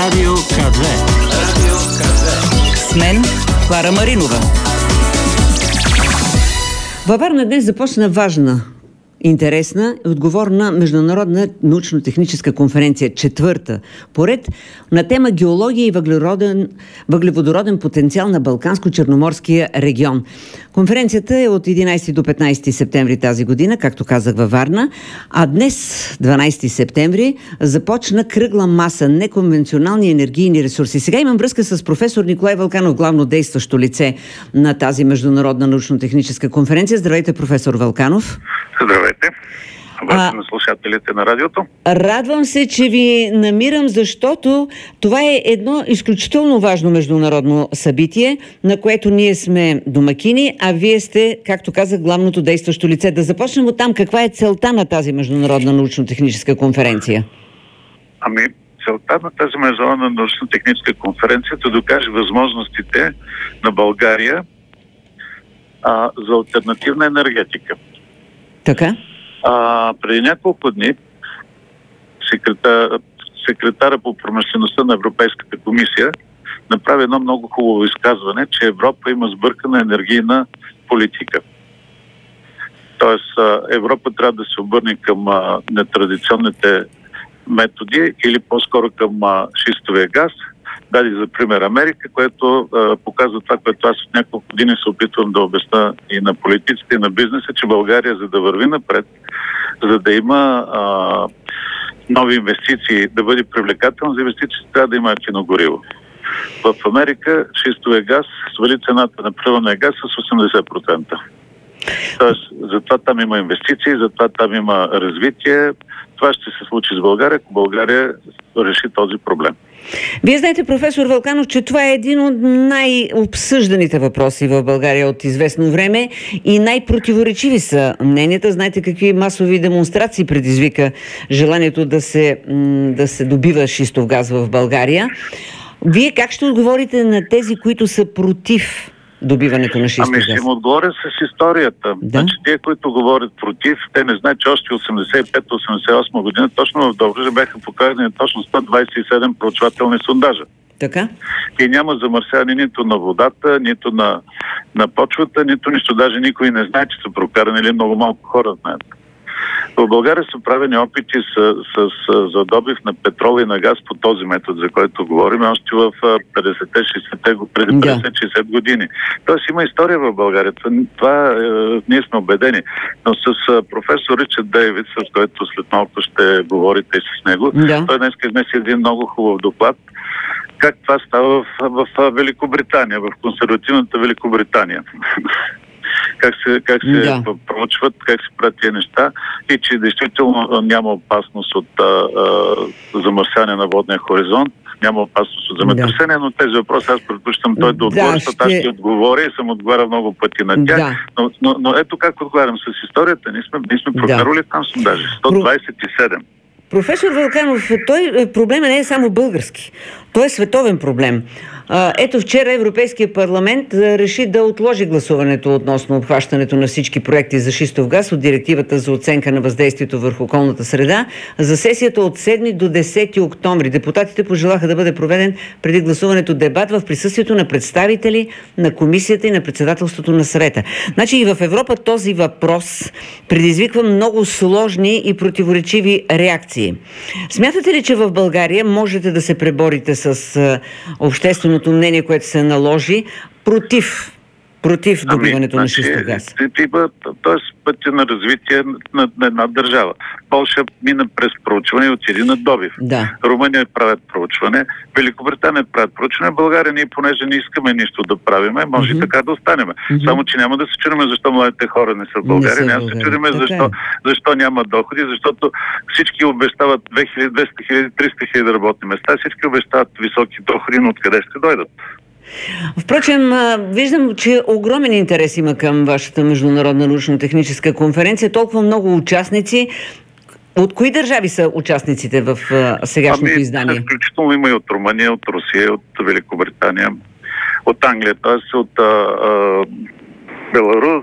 Радио К2. С мен Клара Маринова. Във Варна днес започна важна, интересна и отговорна международна научно-техническа конференция, четвърта поред, на тема геология и въглеводороден потенциал на Балканско-Черноморския регион. Конференцията е от 11 до 15 септември тази година, както казах, във Варна, а днес, 12 септември, започна кръгла маса неконвенционални енергийни ресурси. Сега имам връзка с професор Николай Вълканов, главно действащо лице на тази международна научно-техническа конференция. Здравейте, професор Вълканов. Здравейте. На слушателите на радиото. Радвам се, че ви намирам, защото това е едно изключително важно международно събитие, на което ние сме домакини, а вие сте, както казах, главното действащо лице. Да започнем от там. Каква е целта на тази международна научно-техническа конференция? Целта на тази международна научно-техническа конференция е да докаже възможностите на България за алтернативна енергетика. Така? Преди няколко дни секретара по промишлеността на Европейската комисия направи едно много хубаво изказване, че Европа има сбъркана енергийна политика. Тоест Европа трябва да се обърне към нетрадиционните методи или по-скоро към шистовия газ. Даде за пример Америка, което показва това, което аз от няколко години се опитвам да обясня и на политиците, и на бизнеса, че България, за да върви напред, за да има нови инвестиции, да бъде привлекателно за инвестиции, трябва да има ефтино гориво. В Америка шистовия газ свали цената на природния газ с 80%. Тоест, затова там има инвестиции, затова там има развитие. Това ще се случи с България, ако България реши този проблем. Вие знаете, професор Вълканов, че това е един от най-обсъжданите въпроси в България от известно време и най-противоречиви са мненията. Знаете какви масови демонстрации предизвика желанието да се добива шистов газ в България. Вие как ще отговорите на тези, които са против добиването на шистов газ? Ще им отговоря с историята. Да? Значи тия, които говорят против, те не знаят, че още 85-88 година точно в Добруджа бяха показани точно 127 проучвателни сондажа. Така? И няма замърсяване нито на водата, нито на почвата, нито нищо. Даже никой не знае, че са прокарани, или много малко хора знаят. В България са правени опити за добив на петрол и на газ по този метод, за който говорим, още в 50-60 години. Тоест има история в България. Това ние сме убедени. Но с професор Ричард Дейвидс, с който след малко ще говорите и с него, той днес изнесе един много хубав доклад как това става в Великобритания, в консервативната Великобритания. Как се проучват, как се правят тия неща и че действително няма опасност от замърсяване на водния хоризонт, няма опасност от земетресение, но тези въпроси аз предпочитам той да отговори, защото аз ще отговоря и съм отговарял много пъти на тях. Но ето как отговарям с историята. Ние сме прокарали там сондажи. 127. Професор Вълканов, проблемът не е само български. Той е световен проблем. Ето вчера Европейския парламент реши да отложи гласуването относно обхващането на всички проекти за шистов газ от директивата за оценка на въздействието върху околната среда за сесията от 7 до 10 октомври. Депутатите пожелаха да бъде проведен преди гласуването дебат в присъствието на представители на комисията и на председателството на съвета. Значи и в Европа този въпрос предизвиква много сложни и противоречиви реакции. Смятате ли, че в България можете да се преборите с общественото мнение, което се наложи против добиването на шистов газ? Тоест пътя на развитие на една държава. Полша мина през проучване и отиде на добив. Да. Румъния правят проучване, Великобритания правят проучване, България ние, понеже не искаме нищо да правиме, може и така да останем. Само, че няма да се чудиме защо младите хора не са в България, няма да се чудиме защо няма доходи, защото всички обещават 2200 000, 300 000 работни места, всички обещават високи доходи, но откъде ще дойдат? Впрочем, виждам, че огромен интерес има към вашата международна научно-техническа конференция. Толкова много участници. От кои държави са участниците в сегашното издание? Включително има и от Румъния, от Русия, от Великобритания, от Англия, т.е. от Беларус,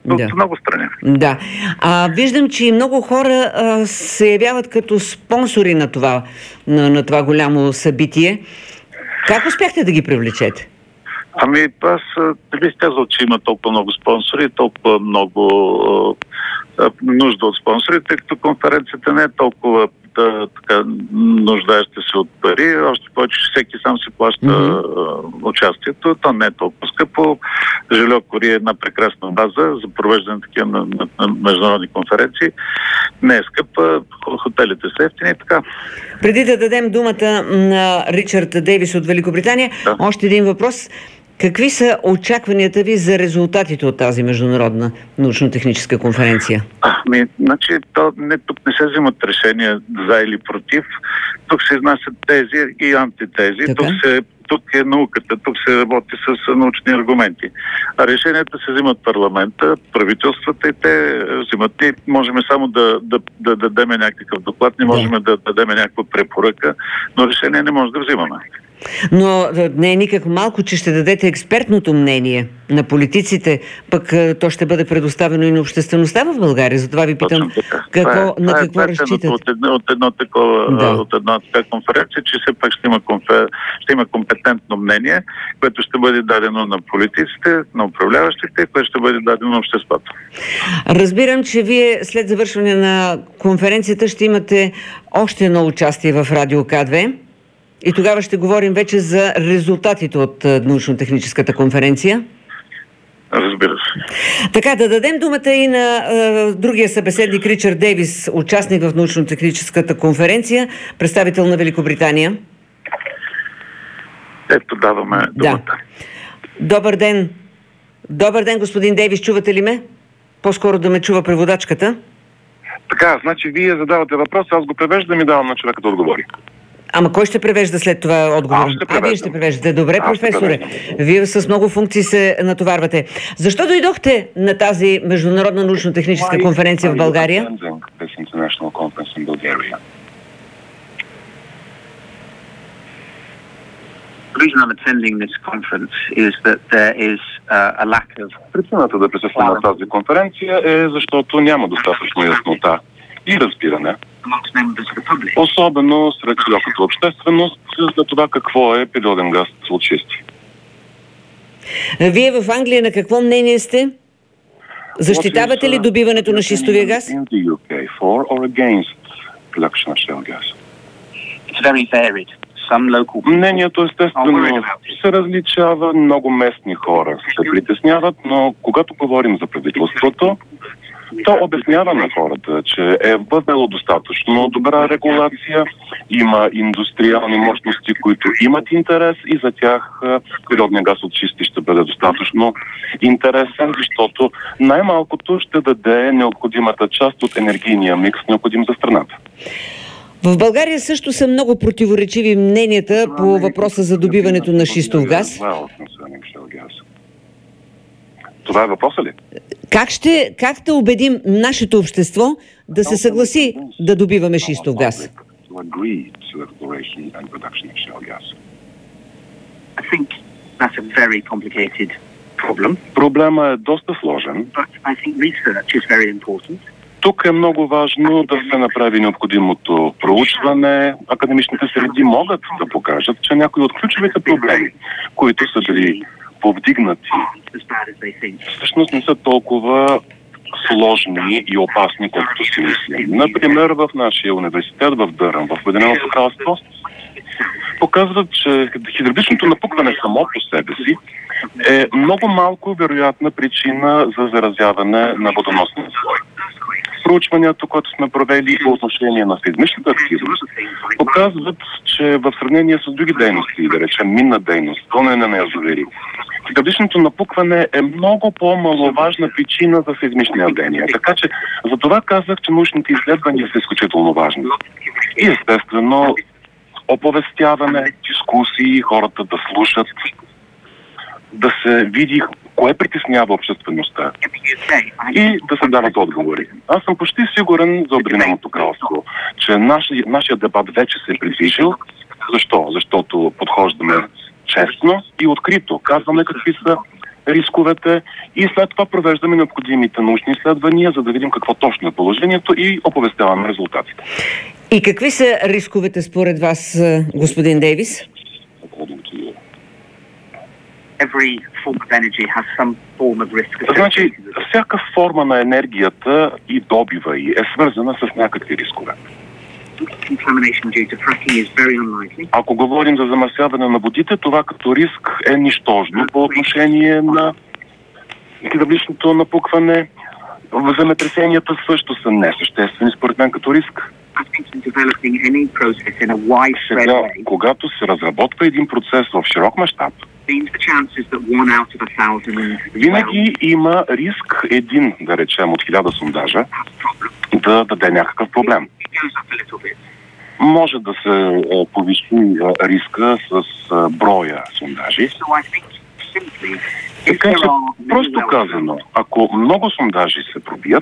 от много страни. Да. Виждам, че и много хора се явяват като спонсори на това голямо събитие. Как успяхте да ги привлечете? Аз не бих казал, че има толкова много спонсори, толкова много нужда от спонсори, тъй като конференцията не е толкова така нуждаеща се от пари, още повече всеки сам си плаща участието. То не е толкова скъпо. Жильо Кори е една прекрасна база за провеждане на такива на международни конференции. Не е скъпа, хотелите са ефтини и така. Преди да дадем думата на Ричард Дейвис от Великобритания, още един въпрос. Какви са очакванията ви за резултатите от тази международна научно-техническа конференция? Тук не се взимат решения за или против. Тук се изнасят тези и антитези. Тук е науката, тук се работи с научни аргументи. А решенията се взимат парламента, правителствата и те взимат. И можем само да дадем някакъв доклад, не можем да дадем някаква препоръка, но решение не може да взимаме. Но не е никак малко, че ще дадете експертното мнение на политиците, пък то ще бъде предоставено и на обществеността в България. Затова ви питам на какво разчитате. От една конференция, че все пак ще има компетентно мнение, което ще бъде дадено на политиците, на управляващите, което ще бъде дадено на обществото. Разбирам, че вие след завършване на конференцията ще имате още едно участие в Радио К2. И тогава ще говорим вече за резултатите от научно-техническата конференция. Разбира се. Така, да дадем думата и на другия събеседник Ричард Дейвис, участник в научно-техническата конференция, представител на Великобритания. Ето, даваме думата. Добър ден. Добър ден, господин Дейвис, чувате ли ме? По-скоро да ме чува преводачката. Така, значи вие задавате въпрос, аз го превеждам и давам на човека да отговори. Ама кой ще превежда след това отговор? Вие ще превеждате. Добре, професоре. Вие с много функции се натоварвате. Защо дойдохте на тази международна научно-техническа конференция в България? Причината да присъствам на тази конференция е защото няма достатъчно яснота и разбиране, особено сред широката общественост, за това какво е природен газ от шисти. Вие в Англия на какво мнение сте? Защитавате ли добиването на шистовия газ? Мнението естествено се различава, много местни хора се притесняват, но когато говорим за правителството, то обяснява на хората, че е въвело достатъчно добра регулация, има индустриални мощности, които имат интерес и за тях природния газ от шисти ще бъде достатъчно интересен, защото най-малкото ще даде необходимата част от енергийния микс, необходим за страната. В България също са много противоречиви мненията по въпроса за добиването на шистов газ. Това е въпроса ли? Как да убедим нашето общество да се съгласи да добиваме шистов газ? Проблема е доста сложен. Тук е много важно да се направи необходимото проучване. Академичните среди могат да покажат, че някои от ключовите проблеми, които са били повдигнати, всъщност не са толкова сложни и опасни, колкото си мислим. Например, в нашия университет в Дърън, в Обединеното кралство, показват, че хидравличното напукване само по себе си е много малко вероятна причина за заразяване на водоносния слой. Проучванията, които сме провели по отношение на сейзмичната активност, показват, че в сравнение с други дейности, да речем минна дейност, пълнене на язовири, хидравличното напукване е много по-маловажна причина за сейзмични явления. Така че за това казах, че научните изследвания са изключително важни. И естествено оповестяване, дискусии, хората да слушат, да се види кое притеснява обществеността и да се дават отговори. Аз съм почти сигурен за Обединеното кралство, че нашия дебат вече се е придвижил. Защо? Защото подхождаме честно и открито. Казваме какви са рисковете и след това провеждаме необходимите научни изследвания, за да видим какво точно е положението и оповестяваме резултатите. И какви са рисковете според вас, господин Дейвис? Значи, всяка форма на енергията и добива й е свързана с някакви рискове. Ако говорим за замърсяване на водите, това като риск е нищожно по отношение на хидравличното напукване. Земетресенията също са несъществени според мен като риск. Сега, когато се разработва един процес в широк мащаб, винаги има риск един, да речем, от 1000 сондажа да даде някакъв проблем. Може да се повиши риска с броя сондажи. Така че, просто казано, ако много сондажи се пробият,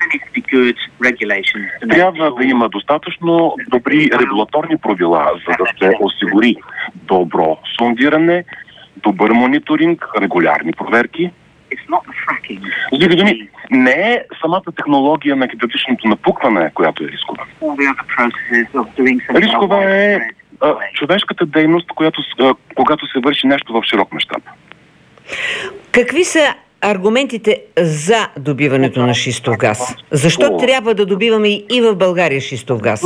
трябва да има достатъчно добри регулаторни правила, за да се осигури добро сондиране, добър мониторинг, регулярни проверки. С други думи, не е самата технология на хидравличното напукване, която е рискова. Рискова е човешката дейност, когато се върши нещо в широк мащаб. Какви са аргументите за добиването на шистов газ? Защо трябва да добиваме и в България шистов газ?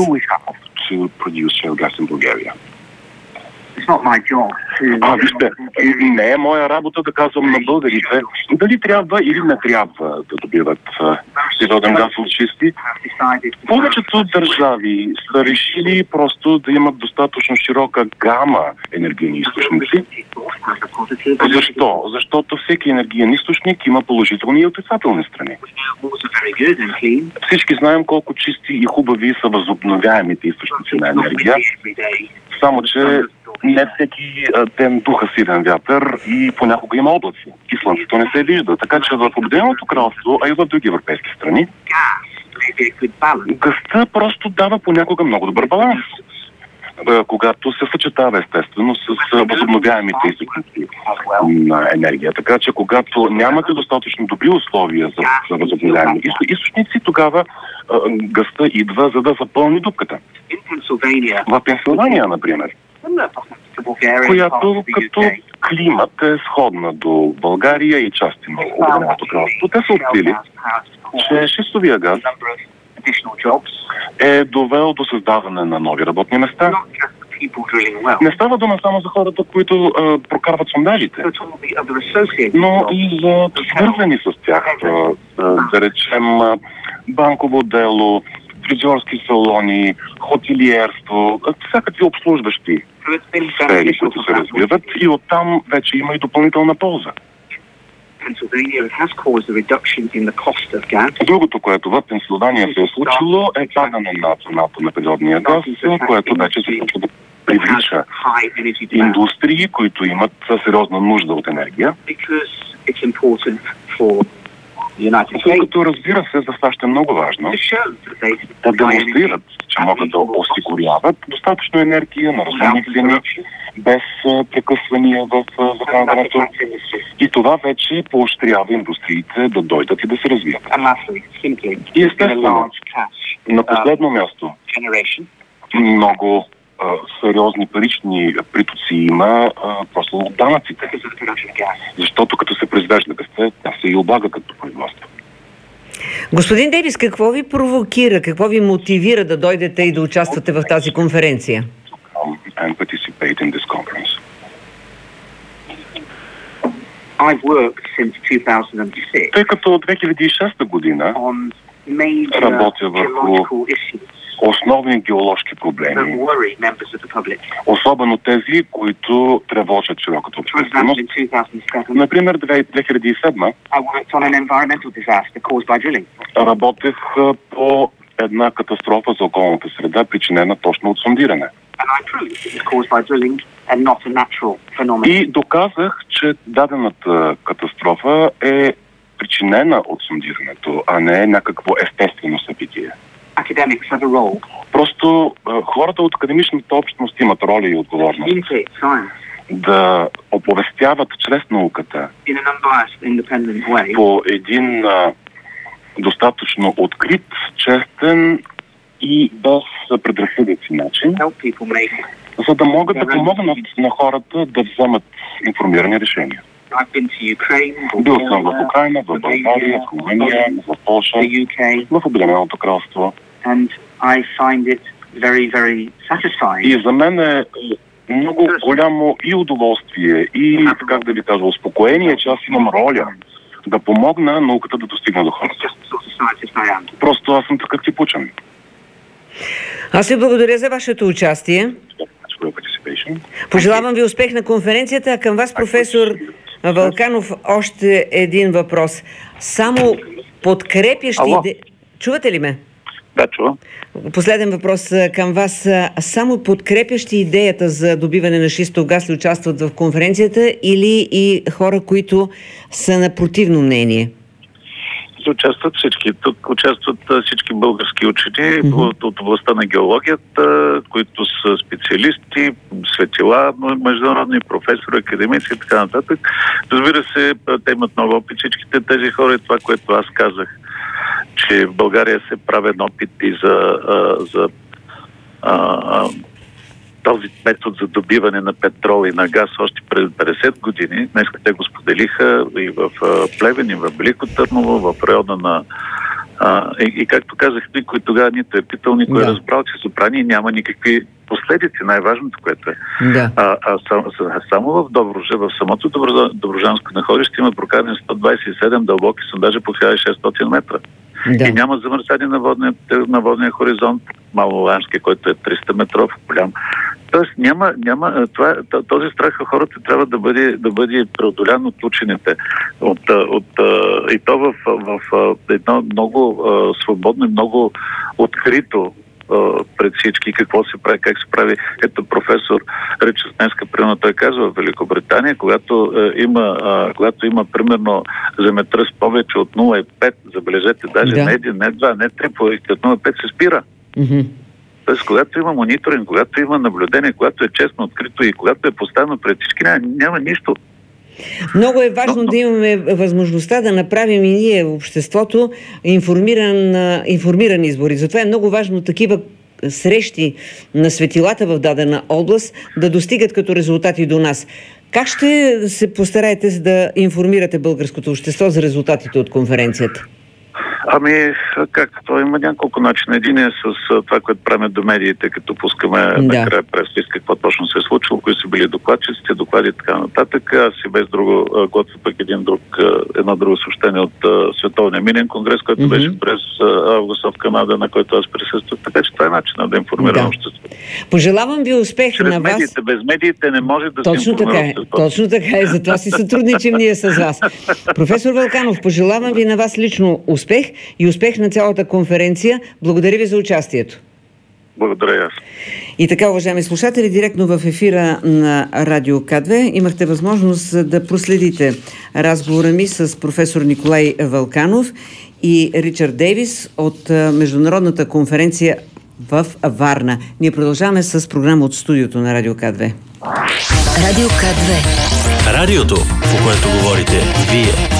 Вижте, не е моя работа да казвам на българите дали трябва или не трябва да добиват природен газ от шисти. Повечето държави са решили просто да имат достатъчно широка гама енергийни източници. Защо? Защото всеки енергиен източник има положителни и отрицателни страни. Всички знаем колко чисти и хубави са възобновяемите източници на енергия, само че не всеки ден духа силен вятър и понякога има облаци. И слънцето не се вижда. Така че в Обединеното кралство, а и в други европейски страни, гъста просто дава понякога много добър баланс, когато се съчетава естествено с възобновяемите източници на енергия. Така че когато нямате достатъчно добри условия за възобновяеми източници, тогава гъста идва, за да запълни дупката. В Пенсилвания, например, която като климат е сходна до България и части на Обединеното кралство. Те са открили, че шистовия газ е довел до създаване на нови работни места. Не става дума само за хората, които прокарват сондажите, но и за свързани с тях, да речем банково дело, фризьорски салони, хотелиерство, всякакви обслужващи сфери, които се развиват, и оттам вече има и допълнителна полза. Другото, което в Пенсилвания се е случило, е падане на цената на природния газ, което вече се случва да привлича индустрии, които имат сериозна нужда от енергия. Тъй като, разбира се, за САЩ е много важно да демонстрират, че могат да осигуряват достатъчно енергия на разумни цени, без прекъсвания в захранването. И това вече поощрява индустриите да дойдат и да се развият. И естествено, на последно място, много сериозни парични притоци има просто от данъците. Защото като се произвежда газта, тя се и облага като производство. Господин Дейвис, какво ви провокира, какво ви мотивира да дойдете и да участвате в тази конференция? Тъй като от 2006 година работя върху основни геоложки проблеми, особено тези, които тревожат широката общественост. Например, 2007 работех по една катастрофа за околната среда, причинена точно от сондиране. И доказах, че дадената катастрофа е причинена от сондирането, а не е някакво естествено събитие. Просто хората от академичната общност имат роля и отговорност. да оповестяват чрез науката по един достатъчно открит, честен и без предразсъдъци начин, за да могат да помогнат на хората да вземат информирани решения. Бил съм в Украйна, в България, в Румъния, в Полша, в Обединеното кралство. И за мен е много голямо и удоволствие, и, как да ви кажа, успокоение, че аз имам роля да помогна науката да достигне до хората. Просто аз съм такъв тип учен. Аз ви благодаря за вашето участие. Пожелавам ви успех на конференцията, а към вас, професор Вълканов, още един въпрос. Само подкрепящи... Чувате ли ме? Да, чувам. Последен въпрос към вас. Само подкрепящи идеята за добиване на шистов газ ли участват в конференцията или и хора, които са на противно мнение? Участват всички. Тук участват всички български учени от областта на геологията, които са специалисти, светила, международни професори, академици и така нататък. Разбира се, те имат много опит. Всичките тези хора и това, което аз казах, че в България се правят опити за този метод за добиване на петрол и на газ още през 50 години. Днес те го споделиха и в Плевен, и в Велико Търново, в района на... И както казах, никой тогава нито е питал, никой е разбрал, че са прани и няма никакви последици. Най-важното, което е. Само в Добруджа, в самото Добруджанско находище има прокарани 127 дълбоки сондажа по 1600 метра. И няма замърсяне на водния хоризонт, Малолански, който е 300 метров, голям. Тоест този страх на хората трябва да бъде преодолян от учените. И то в едно много свободно и много открито пред всички какво се прави, как се прави. Ето професор Ричард днеска, примерно той казва, в Великобритания, когато има примерно земетръс повече от 0,5, забележете, даже не 1, не 2, не 3, от 0,5 се спира. Тоест, когато има мониторинг, когато има наблюдение, когато е честно открито и когато е поставено пред всички, няма нищо. Много е важно да имаме възможността да направим и ние в обществото информиран избор. И затова е много важно такива срещи на светилата в дадена област да достигат като резултати до нас. Как ще се постараете да информирате българското общество за резултатите от конференцията? То има няколко начина. Един е с това, което правим до медиите, като пускаме накрая прес-лист, какво точно се е случило, кои са били докладчиците, доклади и така нататък. Аз и без друго готвя пък едно друго съобщение от Световния минен конгрес, който беше през август в Канада, на който аз присъствах. Така че това е начинът да информирам обществото. Пожелавам ви успех на вас. Без медиите не може да се информира обществото. Точно така е. Затова си сътрудничим ние с вас. Професор Вълканов, пожелавам ви на вас лично успех и успех на цялата конференция. Благодаря ви за участието. Благодаря аз. И така, уважаеми слушатели, директно в ефира на Радио К2 имахте възможност да проследите разговора ми с професор Николай Вълканов и Ричард Дейвис от Международната конференция в Варна. Ние продължаваме с програма от студиото на Радио К2. Радио К2. Радиото, по което говорите вие.